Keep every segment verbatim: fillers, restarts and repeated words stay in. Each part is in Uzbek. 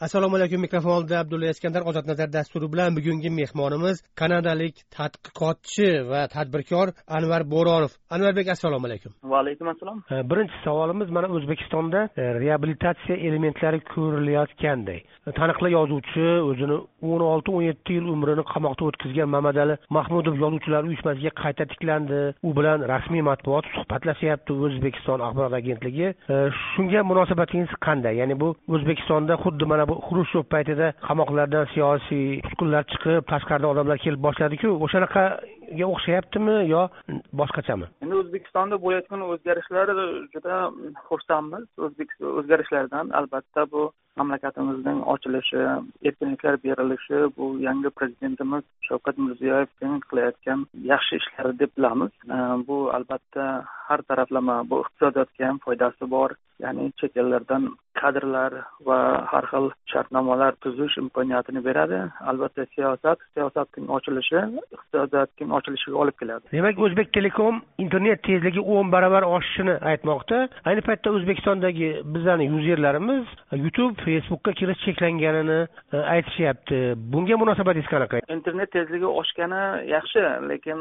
Assalomu alaykum. Mikrofon oldida Abdulla Iskandar Ozodnazar dasturi bilan bugungi mehmonimiz kanadalik tadqiqotchi va tadbirkor Anvar Bo'ronov. Anvarbek, assalomu alaykum. Va alaykum assalom. Birinchi savolimiz mana O'zbekistonda reabilitatsiya elementlari ko'rilayotganday. Taniqli yozuvchi, o'zini o'n olti o'n yetti yil umrini qamoqda o'tkazgan Mamadali Mahmudov yozuvchilar uyushmasiga qayta tiklandi. U bilan rasmiy matbuot suhbatlashyapti O'zbekiston axborot agentligi. Shunga munosabatingiz qanday? Ya'ni bu O'zbekistonda xuddi mana bu Xrushchev paytida qamoqlardan siyosiy tutqunlar chiqib, tashqaridan odamlar kelib boshladi-ku, o'shanaqaga o'xshayaptimi yo boshqachami? Endi O'zbekistonda bo'layotgan o'zgarishlar juda xursandmiz. O'zbekiston o'zgarishlardan albatta bu mamlakatimizning ochilishi, erkinliklar berilishi, bu yangi prezidentimiz Shavkat Mirziyoyevning qilayotgan yaxshi ishlari deb bilamiz. Bu albatta har taraflama bu iqtisodiyotga ham foydasi bor. Ya'ni chet ellardan kadrlar va har xil shartnomalar tuzish imkoniyatini beradi. Albatta siyosat, siyosatning ochilishi iqtisodiyotning ochilishiga olib keladi. Demak, O'zbek Telekom internet tezligi o'n barobar oshishini aytmoqda. Ayni paytda O'zbekistondagi bizlarning yuzerlarimiz YouTube, Facebookka kirish cheklanganini aytishyapti. Bunga munosabatingiz qanaqa? Internet tezligi oshgani yaxshi, lekin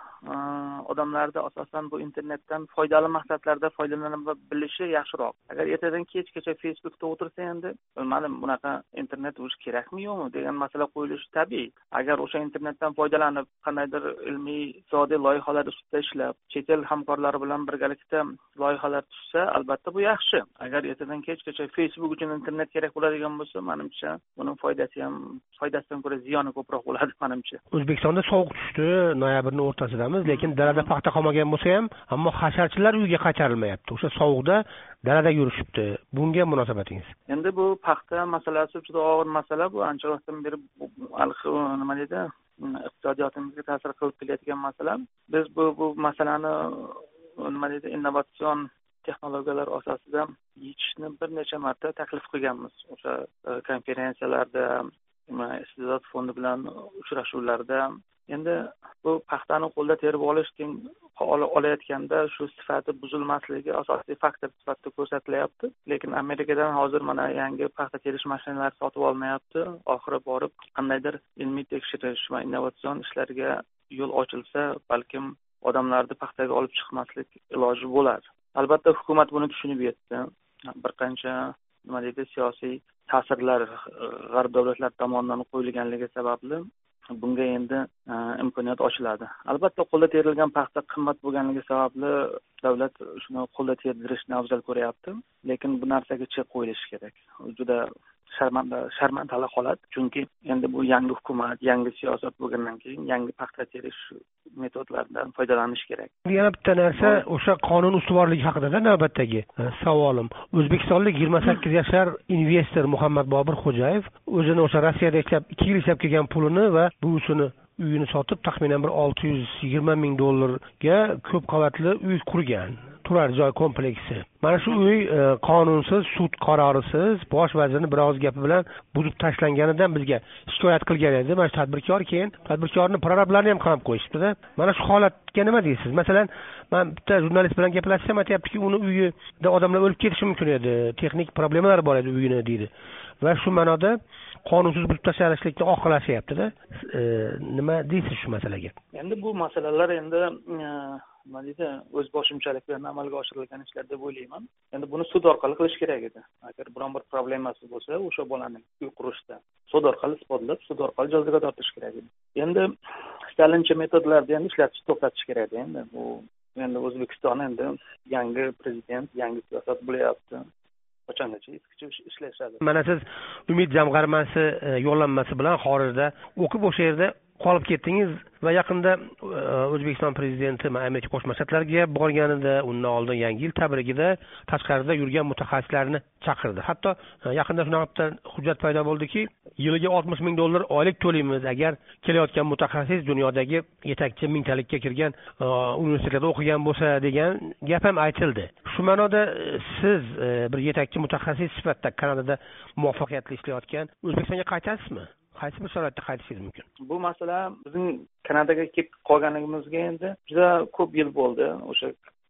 odamlarda asosan bu internetdan foydali maqsadlarda foydalana bilishi yaxshiroq. Agar ertadan kechgacha Facebookda o'tirsa, endi bilmadim, bunaqa internet o'zi kerakmi yo'qmi degan masala qo'yilishi tabiiy. Agar o'sha internetdan foydalanib qandaydir ilmiy, iqtisodiy loyihalar ustida ishlab, chet el hamkorlari bilan birgalikda loyihalar tuzsa, albatta bu yaxshi. Agar ertadan kechgacha Facebook uchun internet kerak bo'ladigan bo'lsa, menimcha buning foydasi ham foydasidan ko'ra ziyoni ko'proq bo'ladi menimcha. O'zbekistonda sovuq tushdi, noyabrning o'rtasida, lekin dalada paxta qolmagan bo'lsa ham, ammo hasharchilar uyga qaytarilmayapti. O'sha sovuqda dalada yurishibdi. Bunga munosabatingiz? Endi bu paxta masalasi juda og'ir masala. Bu ancha vaqtdan beri nima deydi, iqtisodiyotimizga ta'sir qilib kelayotgan masala. Biz bu bu masalani nima deydi, innovatsion texnologiyalar asosida yechishni bir necha marta taklif qilganmiz. O'sha konferensiyalarda, iste'dod fondi bilan uchrashuvlarda. Endi bu paxtani qo'lda terib olish keng olayotganda shu sifati buzilmasligi asosiy faktor sifatida ko'rsatilyapti. Lekin Amerikadan hozir mana yangi paxta terish mashinalari sotib olmayapti. Oxiri borib qandaydir ilmiy tekshirish va innovatsion ishlarga yo'l ochilsa, balkim odamlarni paxtaga olib chiqmaslik iloji bo'lar. Albatta hukumat buni tushunib yetdi. Bir qancha nima deydi, siyosiy ta'sirlar g'arb davlatlari tomonidan qo'yilganligi sababli bunga endi imkoniyat ochiladi. Albatta qo'lda terilgan paxta qimmat bo'lganligi sababli davlat shuni qo'lda terdirishni afzal ko'ryapti, lekin bu narsaga chek qo'yilishi kerak. Juda sharmanda sharmandali holat, chunki endi bu yangi hukumat, yangi siyosat bo'lgandan keyin yangi paxta terish metodlaridan foydalanish kerak. Yana bitta narsa, o'sha qonun ustuvorligi haqida navbatdagi savolim. O'zbekistonlik yigirma sakkiz yashar investor Muhammad Bobur Xo'jayev o'zini o'sha Rossiyada ishlab ikki yil ishlab kelgan pulini va buvisini uyini sotib taxminan bir olti yuz yigirma ming dollarga ko'p qavatli uy qurgan. Turar joy kompleksi. Mana shu uy qonunsiz, sud qarorisiz, bosh vazirning biroz gapi bilan buzib tashlanganidan bizga shikoyat qilgan edi. Mana tadbirkor keyin tadbirkorning prorablarini ham qamab qo'yishdi-da. Mana shu holatga nima deysiz? Masalan, men bitta jurnalist bilan gaplashsam, aytayaptiki, uni uyida odamlar o'lib ketishi mumkin edi, texnik problemalar bor edi uyini deydi. Va shu ma'noda qonunsiz buzib tashlashlikni oqlashyapti-da. Nima deysiz shu masalaga? Endi bu masalalar endi nima deydi, o'z boshimchalik bilan amalga oshirilgan ishlar deb o'ylayman. Endi buni sud orqali qilish kerak edi. Agar biron bir problemasi bo'lsa, o'sha bolaning uy qurishda sud orqali isbotlab, sud orqali jazoga tortish kerak edi. Endi stalincha metodlarda endi ishlatish to'xtatish kerak edi. Endi bu endi O'zbekiston endi yangi prezident, yangi siyosat bo'layapti. Qachongacha eskicha ishlashadi. Mana siz Umid jamg'armasi yo'llanmasi bilan xorijda o'qib o'sha yerda qolib ketdingiz va yaqinda O'zbekiston prezidenti Amerika Qo'shma Shtatlariga borganida, undan oldin Yangi yil tabrigida tashqarida yurgan mutaxassislarni chaqirdi. Hatto yaqinda shunaqa hujjat paydo bo'ldiki, yiliga oltmish ming dollar oylik to'laymiz agar kelayotgan mutaxassis dunyodagi yetakchi mingtalikka kirgan universitetda o'qigan bo'lsa degan gap ham aytildi. Shu ma'noda siz bir yetakchi mutaxassis sifatida Kanadada muvaffaqiyatli ishlayotgan O'zbekistonga qaytasizmi? Qaysi bir sharoitda qaytishingiz mumkin? Bu masala bizning Kanadaga kelib qolganligimizga endi juda ko'p yil bo'ldi. O'sha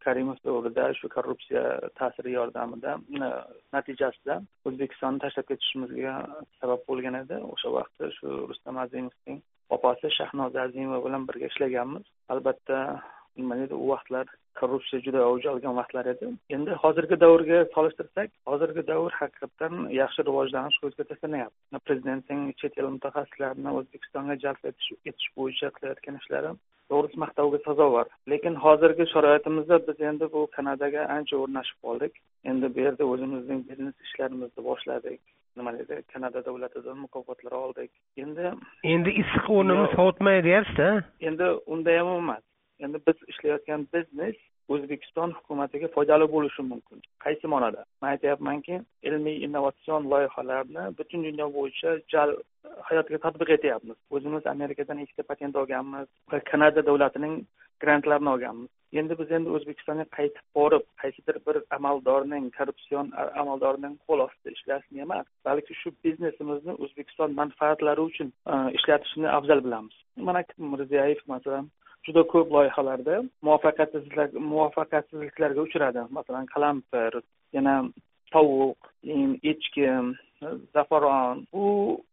Karimov davrida shu korrupsiya ta'siri yordamida natijasida O'zbekistonni tashlab ketishimizga sabab bo'lgan edi. O'sha vaqtda shu Rustam Azimovning opasi Shahnoza Azimova bilan birga ishlaganmiz. Albatta, nima deydi, u vaqtlar korrupsiya juda avj olgan vaqtlar edi. Endi hozirgi davrga solishtirsak, hozirgi davr haqiqatan yaxshi rivojlanish ko'zga tashlanyapti. Prezidentning chet el mutaxassislarini O'zbekistonga jalb etish, etish bo'yicha qilayotgan ishlari to'g'risi maqtovga sazovor. Lekin hozirgi sharoitimizda biz endi bu Kanadaga ancha o'rnashib qoldik. Endi bu yerda o'zimizning biznes ishlarimizni boshladik. Nima deydi, Kanada davlatidan mukofotlar oldik. Endi endi issiq o'rnimiz sovutmaydi deyapsiz-da? Endi unda ham emas. Endi biz ishlayotgan biznes O'zbekiston hukumatiga foydali bo'lishi mumkin. Qaysi ma'noda? Men aytayapmanki, ilmiy innovatsion loyihalarni butun dunyo bo'yicha jal hayotga tatbiq etyapmiz. O'zimiz Amerikadan ikkita patent olganmiz va Kanada davlatining grantlarini olganmiz. Endi biz endi O'zbekistonga qaytib borib, qaysidir bir amaldorning, korrupsion amaldorning qo'l ostida ishlashni emas, balki shu biznesimizni O'zbekiston manfaatlari uchun ishlatishni afzal bilamiz. Mana Mirziyoyev masalan juda ko'p loyihalarda muvaffaqiyatsizlik muvaffaqiyatsizliklarga uchradi. Masalan, qalampir, yana tovuq, echki, zafaron. Bu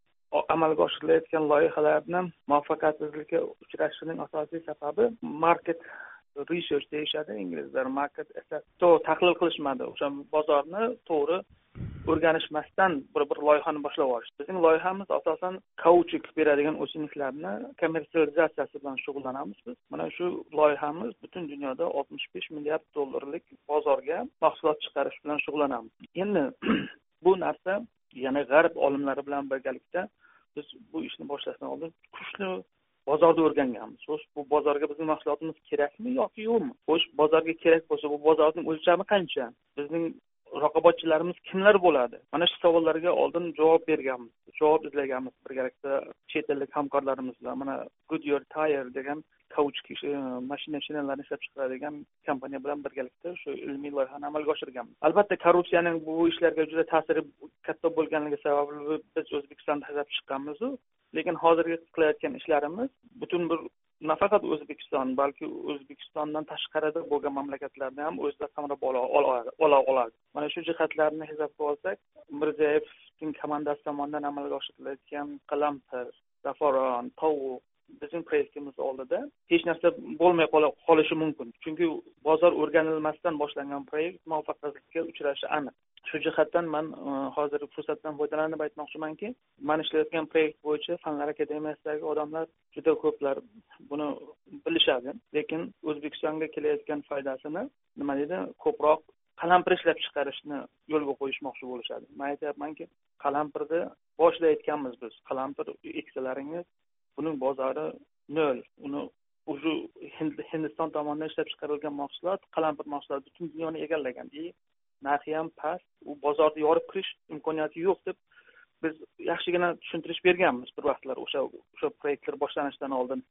amalga oshirilayotgan loyihalarning muvaffaqiyatsizlikka uchrashining asosiy sababi market research deyishadi inglizlar. Market esa to'g'ri tahlil qilishmadi. O'sha bozorni to'g'ri o'rganishmasdan bir bir loyihani boshlab yuborishdi. Bizning loyihamiz asosan kauchuk beradigan o'simliklarni kommersializatsiyasi bilan shug'ullanamiz biz. Mana shu loyihamiz butun dunyoda oltmish besh milliard dollarlik bozorga mahsulot chiqarish bilan shug'ullanamiz. Endi bu narsa yana g'arb olimlari bilan birgalikda biz bu ishni boshlashdan oldin kuchli bozorda o'rganganmiz. Xo'sh, bu bozorga bizning mahsulotimiz kerakmi yoki yo'qmi? Xo'sh, bozorga kerak bo'lsa, bu bozorning o'lchami qancha? Bizning raqobatchilarimiz kimlar bo'ladi? Mana shu savollarga oldin javob berganmiz. Javob izlaganmiz birgalikda chet ellik hamkorlarimiz bilan. Mana Goodyear Tire degan kauchuk mashina shinalarini ishlab chiqaradigan kompaniya bilan birgalikda shu ilmiy loyihani amalga oshirganmiz. Albatta, korrupsiyaning bu ishlarga juda ta'siri katta bo'lganligi sababli biz O'zbekistonda tashlab chiqqanmiz. Lekin hozirgi qilayotgan ishlarimiz butun bir nafaqat O'zbekiston, balki O'zbekistondan tashqarida bo'lgan mamlakatlarni ham o'zida qamrab ola oladi. Mana shu jihatlarni hisobga olsak, Mirziyoyevning komandasi tomonidan amalga oshirilayotgan qalampir, zafaron, tovuq bizning proyektimiz oldida hech narsa bo'lmay qolishi mumkin. Chunki bozor o'rganilmasdan boshlangan proyekt muvaffaqiyatga uchrashi aniq. Shu jihatdan men hozir fursatdan foydalanib aytmoqchimanki, men ishlayotgan proyekt bo'yicha Fanlar akademiyasidagi odamlar juda ko'plar buni bilishadi, lekin O'zbekistonga kelayotgan foydasini nima deydi, ko'proq qalampir ishlab chiqarishni yo'lga qo'yishmoqchi bo'lishadi. Men aytayapmanki, qalampirni boshida aytganmiz biz, qalampir eksalaringiz buning bozori nol. Uni o'sha Hindiston tomonidan ishlab chiqarilgan mahsulot, qalampir mahsuloti butun dunyoni egallagan. E, narxi ham past, u bozorni yorib kirish imkoniyati yo'q deb biz yaxshigina tushuntirish berganmiz bir vaqtlar o'sha o'sha proyektlar boshlanishidan oldin.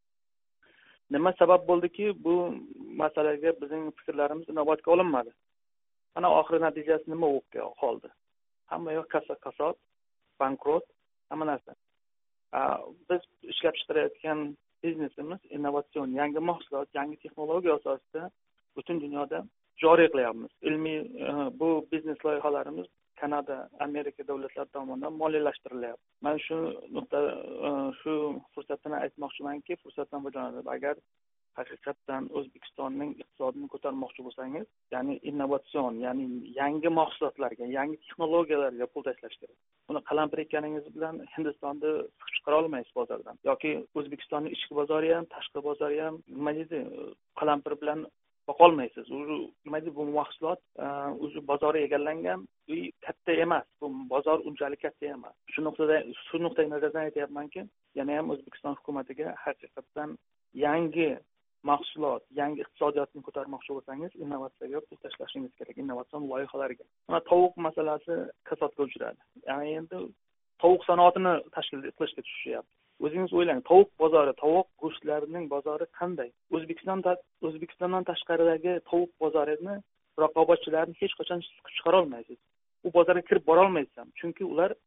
Nima sabab bo'ldiki, bu masalaga bizning fikrlarimiz inobatga olinmadi. Mana oxir natijasi nima bo'lib qoldi? Hamma yoq kasod, bankrot, hamma narsa. Biz ishlab chiqarayotgan biznesimiz innovatsion, yangi mahsulot, yangi texnologiya asosida butun dunyoda joriy qilyapmiz. Ilmiy bu biznes loyihalarimiz Kanada, Amerika davlatlari tomonidan moliyalashtiriladi. Men shu nuqta shu fursatdan aytmoqchimanki, fursatdan foydalanib, agar haqiqatan O'zbekistonning iqtisodini ko'tarmoqchi bo'lsangiz, ya'ni innovatsion, ya'ni yangi mahsulotlarga, yangi texnologiyalarga pul tashlash kerak. Buni qalampir ekkaningiz bilan Hindistonda chiqara olmaysiz bozordan. Yoki O'zbekistonning ichki bozori ham, tashqi bozori ham nima deydi, qalampir bilan boqolmaysiz. U nima deydi, bu mahsulot o'zi bozori egallangan, u katta emas. Bu bozor unchalik katta emas. Shu nuqtada shu nuqtai nazardan aytayapmanki, yana ham O'zbekiston hukumatiga haqiqatan yangi mahsulot, yangi iqtisodiyotni ko'tarmoqchi bo'lsangiz, innovatsiyaga pul tashlashingiz kerak, innovatsion loyihalarga. Mana tovuq masalasi kasodga uchradi. Ya'ni endi tovuq sanoatini tashkil qilishga tushishyapti. O'zingiz o'ylang, tovuq bozori, tovuq go'shtlarining bozori qanday? O'zbekistonda O'zbekistondan tashqaridagi tovuq bozorini raqobatchilarni hech qachon chiqara olmaysiz. U bozorga kirib bora olmaysiz, chunki ular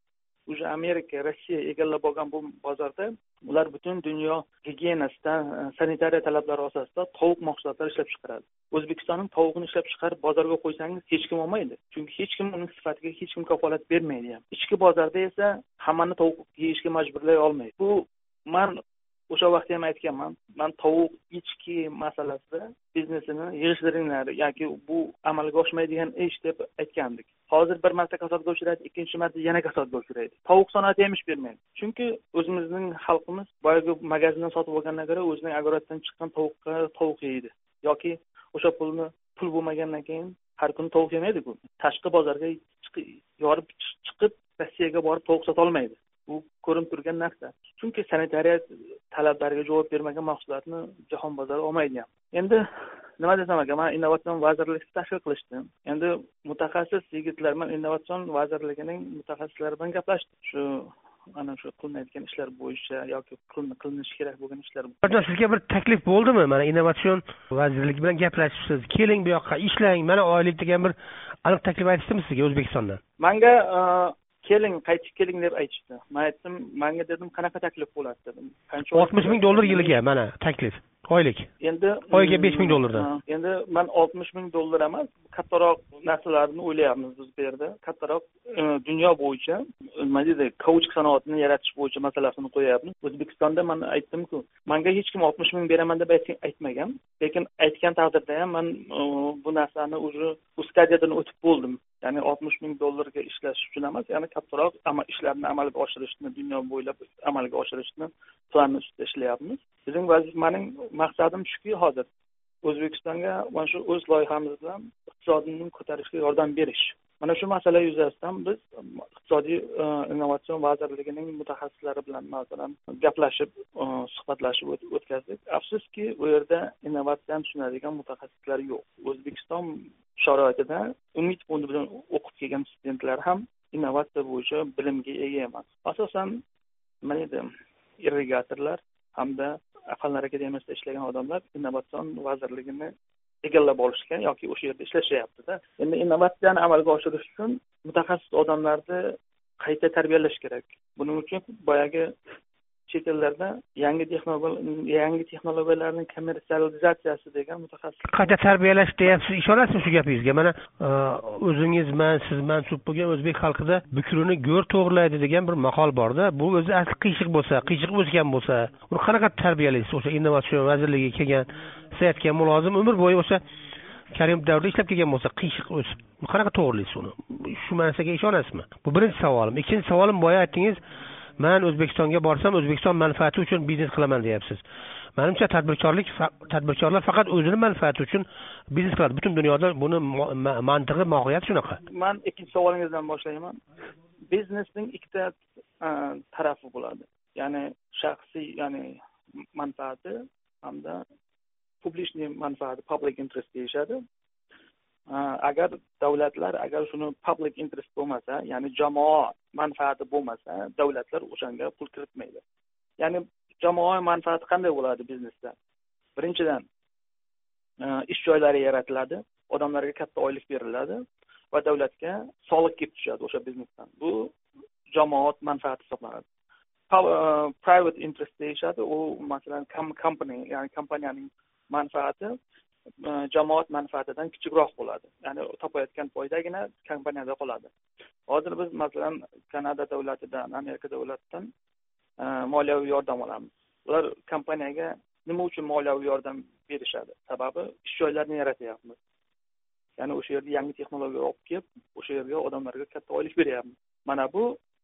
o'sha Amerika, Rossiya egallab olgan bu bozorda ular butun dunyo gigiyenasidan, sanitariya talablari asosida tovuq mahsulotlari ishlab chiqaradi. O'zbekistonning tovuqni ishlab chiqarib bozorga qo'ysangiz hech kim olmaydi. Chunki hech kim uning sifatiga hech kim kafolat bermaydi ham. Ichki bozorda esa hammani tovuq yeyishga majburlay olmaydi. Bu men o'sha vaqtda ham aytganman, men tovuq ichki masalasida biznesini yig'ishtiringlar yoki bu amalga oshmaydigan ish deb aytgandik. Hozir bir marta kasodga uchraydi, ikkinchi marta yana kasodga uchraydi. Tovuq sanoati ham ish bermaydi. Chunki o'zimizning xalqimiz boyagi magazindan sotib olgandan ko'ra o'zining agoratdan chiqqan tovuqqa tovuq yeydi. Yoki o'sha pulni pul bo'lmagandan keyin har kuni tovuq yemaydi-ku. Tashqi bozorga yorib chiqib Rossiyaga borib tovuq sota olmaydi. Bu ko'rinib turgan narsa. Chunki sanitariya talablariga javob bermagan mahsulotni jahon bozori olmaydi ham. Endi nima desam aka, men innovatsion vazirlikni tashkil qilishdim. Endi mutaxassis yigitlar, men innovatsion vazirligining mutaxassislari bilan gaplashdim. Shu ana shu qilinayotgan ishlar bo'yicha yoki qilinishi kerak bo'lgan ishlar. Sizga bir taklif bo'ldimi? Mana innovatsion vazirligi bilan gaplashibsiz. Keling bu yoqqa ishlang, mana oylik degan bir aniq taklif aytishdimi sizga O'zbekistondan? Menga keling, qaytib keling deb aytishdi. Men aytdim, menga dedim, qanaqa taklif bo'ladi dedim. Qancha oltmish ming dollar yiliga mana taklif. Oylik. Endi oyiga besh ming dollardan. Endi men oltmish ming dollar emas, kattaroq narsalarni o'ylayapmiz biz bu yerda. Kattaroq dunyo bo'yicha, nima deydi, kauchuk sanoatini yaratish bo'yicha masalasini qo'yapmiz. O'zbekistonda men aytdim-ku, menga hech kim oltmish ming beraman deb aytmagan, lekin aytgan taqdirda ham men bu narsani уже bu stadiyadan o'tib bo'ldim. Ya'ni oltmish ming dollarga ishlash uchun emas, ya'ni kattaroq ama ishlarni amalga oshirishni, dunyo bo'ylab amalga oshirishni planni ustida ishlayapmiz. Bizning vazifaning maqsadim shuki, hozir O'zbekistonga mana shu o'z loyihamiz bilan iqtisodiyotni ko'tarishga yordam berish. Mana shu masala yuzasidan biz iqtisodiy innovatsion vazirligining mutaxassislari bilan masalan gaplashib, suhbatlashib o'tkazdik. Afsuski, u yerda innovatsiyani tushunadigan mutaxassislar yo'q. O'zbekiston sharoitida umid fondi bilan o'qib kelgan studentlar ham innovatsiya bo'yicha bilimga ega emas. Asosan mana endi irrigatorlar hamda Aqllar akademiyasida ishlagan odamlar innovatsion vazirligini egallab olishgan yoki o'sha yerda ishlashyapti-da. Endi innovatsiyani amalga oshirish uchun mutaxassis odamlarni qayta tarbiyalash kerak. Buning uchun boyagi chet ellarda yangi texnologiya yangi texnologiyalarning kommersializatsiyasi degan mutaxassis qayta tarbiyalash deyapsiz. Ishonasizmi shu gapingizga? Mana o'zingiz, men, siz mansub bo'lgan o'zbek xalqida bukrini go'r to'g'rilaydi degan bir maqol bor-da. Bu o'zi asli qiyshiq bo'lsa, qiyshiq o'sgan bo'lsa, uni qanaqa tarbiyalaysiz? O'sha innovatsion vazirligiga kelgan, saytgan mulozim umr bo'yi o'sha Karim davrida ishlab kelgan bo'lsa, qiyshiq o'sib, qanaqa to'g'rilaysiz uni? Shu narsaga ishonasizmi? Bu birinchi savolim. Ikkinchi savolim, boya aytdingiz, men O'zbekistonga borsam O'zbekiston manfaati uchun biznes qilaman deyapsiz. Menimcha tadbirkorlik tadbirkorlar faqat o'zining manfaati uchun biznes qiladi. Butun dunyoda buni mantig'i, mohiyati shunaqa. Men ikkinchi savolingizdan boshlayman. Biznesning ikkita tarafi bo'ladi. Ya'ni shaxsiy, ya'ni manfaati hamda publishniy manfaati, public interest deyishadi. Agar davlatlar agar shuni public interest bo'lmasa, ya'ni jamoa manfaati bo'lmasa, davlatlar o'shanga pul kiritmaydi. Ya'ni jamoa manfaati qanday bo'ladi biznesda? Birinchidan, ish joylari yaratiladi, odamlarga katta oylik beriladi va davlatga soliq kelib tushadi o'sha biznesdan. Bu jamoat manfaati hisoblanadi. Private interest deyishadi, u masalan company, ya'ni kompaniyaning manfaati jamoat manfaatidan kichikroq bo'ladi. Ya'ni topayotgan foydagina kompaniyada qoladi. Hozir biz masalan Kanada davlatidan, Amerika davlatidan moliyaviy yordam olamiz. Ular kompaniyaga nima uchun moliyaviy yordam berishadi? Sababi ish joylarini yaratyapmiz. Ya'ni o'sha yerga yangi texnologiya olib kelib, o'sha yerga odamlarga katta oylik beryapmiz. Mana bu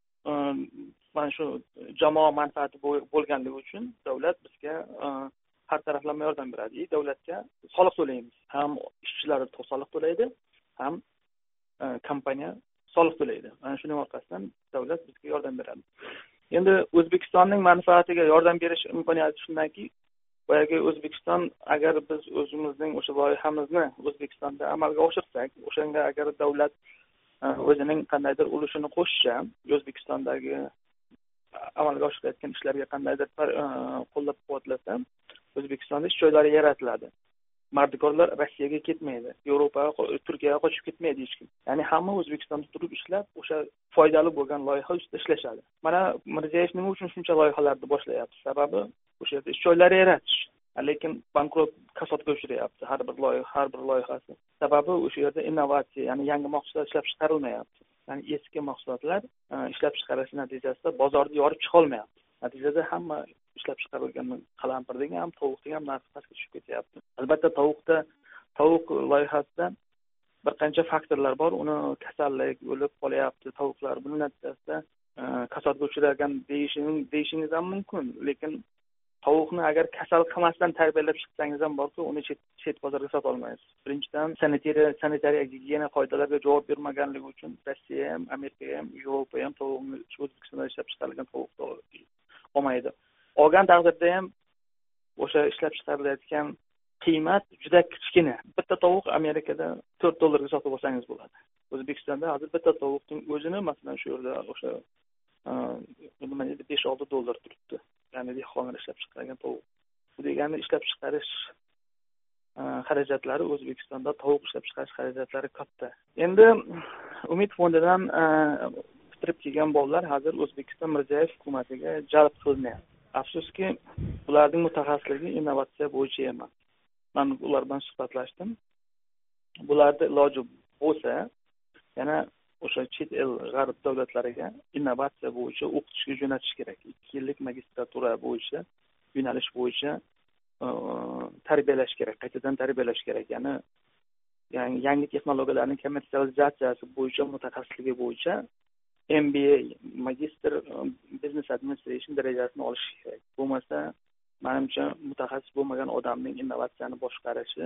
mana shu jamoa manfaati bo'lganligi uchun davlat bizga har taraflama yordam beradi. Davlatga soliq to'laymiz. Ham ishchilar soliq to'laydi, ham kompaniya soliq to'laydi. Mana shuning orqasidan davlat bizga yordam beradi. Endi O'zbekistonning manfaatiga yordam berish imkoniyati shundanki, boyagi O'zbekiston agar biz o'zimizning o'sha loyihamizni O'zbekistonda amalga oshirsak, o'shanga agar davlat o'zining qandaydir ulushini qo'shsa, O'zbekistondagi amalga oshirayotgan ishlarga qandaydir qo'llab-quvvatlasa, O'zbekistonda ish joylari yaratiladi. mardikorlar Rossiyaga ketmaydi, Yevropaga, Turkiyaga qochib ketmaydi hech kim. Ya'ni hamma O'zbekistonda turib ishlab, o'sha foydali bo'lgan loyiha ustida ishlashadi. Mana Mirziyoyev nima uchun shuncha loyihalarni boshlayapti? Sababi o'sha yerda ish joylari yaratish. Lekin bankrot kasodga uchrayapti har bir loyiha, har bir loyihasi. Sababi o'sha yerda innovatsiya, ya'ni yangi mahsulotlar ishlab chiqarilmayapti. Ya'ni eski mahsulotlar ishlab chiqarish natijasida bozorni yorib chiqa olmayapti. Natijada hamma ishlab chiqarilgan qalampirning ham, tovuqning ham narxi pastga tushib ketyapti. Albatta tovuqda, tovuq loyihasida bir qancha faktorlar bor. Uni kasallik, o'lib qolyapti tovuqlar. Buning natijasida kasodga uchragan deyishingiz deyishingiz ham mumkin, lekin tovuqni agar kasal qilmasdan tarbiyalab chiqsangiz ham borki, uni chet chet bozorga sota olmaysiz. Birinchidan sanitariya, sanitariya gigiyena qoidalariga javob bermaganligi uchun Rossiya ham, Amerika ham, Yevropa ham tovuqni O'zbekistonda ishlab chiqarilgan tovuqni olmaydi. Olgan taqdirda ham o'sha ishlab chiqarilayotgan qiymat juda kichkina. Bitta tovuq Amerikada to'rt dollarga sotib olsangiz bo'ladi. O'zbekistonda hozir bitta tovuqning o'zini masalan shu yerda o'sha nima deydi besh olti dollar turibdi. Ya'ni dehqonlar ishlab chiqargan tovuq. Bu degani ishlab chiqarish xarajatlari O'zbekistonda tovuq ishlab chiqarish xarajatlari katta. Endi Umid fondidan bitirib kelgan bolalar hozir O'zbekiston Mirziyoyev hukumatiga jalb qilinadi. Afsuski, ularning mutaxassisligi innovatsiya bo'yicha emas. Men ular bilan suhbatlashdim. Bularda iloji bo'lsa, yana o'sha chet el g'arb davlatlariga innovatsiya bo'yicha o'qitishga jo'natish kerak. ikki yillik magistratura bo'yicha, yo'nalish bo'yicha tarbiyalash kerak, qaytadan tarbiyalash kerak. Ya'ni yangi yangi texnologiyalarning kommersializatsiyasi bo'yicha mutaxassisligi bo'yicha M B A, Magister Business Administration darajasini olish kerak. Bo'lmasa, menimcha mutaxassis bo'lmagan odamning innovatsiyani boshqarishi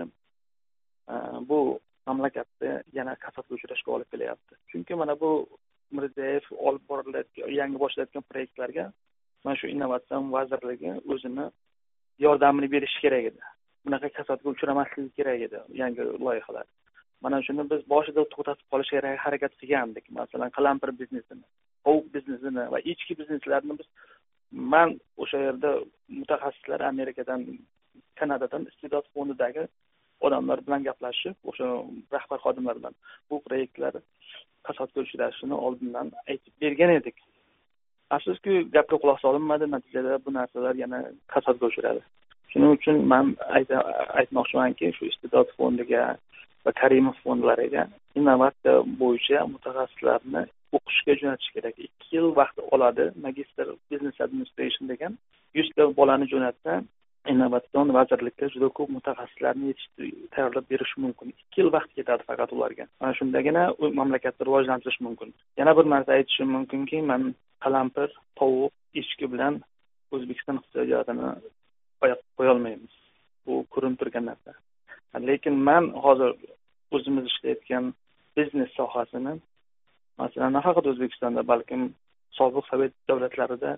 bu mamlakatda yana kasodga uchrashga olib kelyapti. Chunki mana bu Mirziyoyev olib borilayotgan yangi boshlayotgan proyektlarga mana shu innovatsiya vazirligi o'zini yordamini berishi kerak edi. Bunaqa kasodga uchramasligi kerak edi yangi loyihalar. Mana shuni biz boshida to'xtatib qolishga harakat qilgandik. Masalan, qalampir biznesini, tovuq biznesini va ichki bizneslarni biz men o'sha yerda mutaxassislar Amerikadan, Kanadadan iste'dod fondidagi odamlar bilan gaplashib, o'sha rahbar xodimlar bilan bu proyektlar kasodga uchrashini oldindan aytib bergan edik. Afsuski, gapga quloq solinmadi, natijada bu narsalar yana kasodga uchradi. Shuning uchun men aytmoqchimanki, shu iste'dod fondiga va Karimov fondlariga innovatsiya bo'yicha mutaxassislarni o'qishga jo'natish kerak. ikki yil vaqt oladi. Magister Business Administration degan yuz ta bolani jo'natsa, innovatsion vazirlikda juda ko'p mutaxassislarni yetishtirib tayyorlab berish mumkin. ikki yil vaqt ketadi faqat ularga. Mana shundagina u mamlakatni rivojlantirish mumkin. Yana bir narsa aytishim mumkinki, men qalampir, tovuq, echki bilan O'zbekiston iqtisodiyotini oyoqqa qo'ya olmaymiz. Bu ko'rinib turgan narsa. Lekin men hozir o'zimiz ishlayotgan biznes sohasini masalan nafaqat O'zbekistonda, balkim sobiq Sovet davlatlarida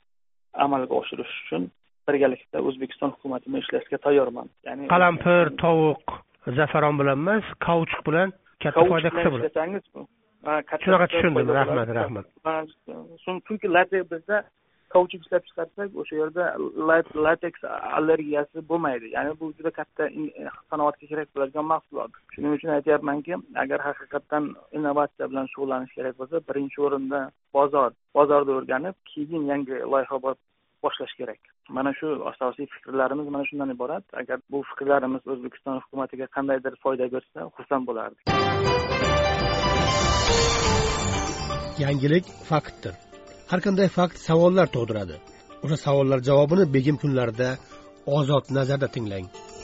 amalga oshirish uchun birgalikda O'zbekiston hukumati bilan ishlashga tayyorman. Ya'ni qalampir, tovuq, zafaron bilan emas, kauchuk bilan katta foyda qilsa bo'ladi. Shunaqa tushundim. Rahmat, rahmat. Chunki lateks bizda kauchuk ishlab chiqarsak, o'sha yerda lateks allergiyasi bo'lmaydi. Ya'ni bu juda katta sanoatga kerak bo'ladigan mahsulot. Shuning uchun aytayapmanki, agar haqiqatan innovatsiya bilan shug'ullanish kerak bo'lsa, birinchi o'rinda bozor, bozorda o'rganib, keyin yangi loyiha boshlash kerak. Mana shu asosiy fikrlarimiz mana shundan iborat. Agar bu fikrlarimiz O'zbekiston hukumatiga qandaydir foyda bersa, xursand bo'lardik. Yangilik faktdir. Har qanday fakt savollar tug'diradi. O'sha savollar javobini begim kunlarida Ozod nazarda tinglang.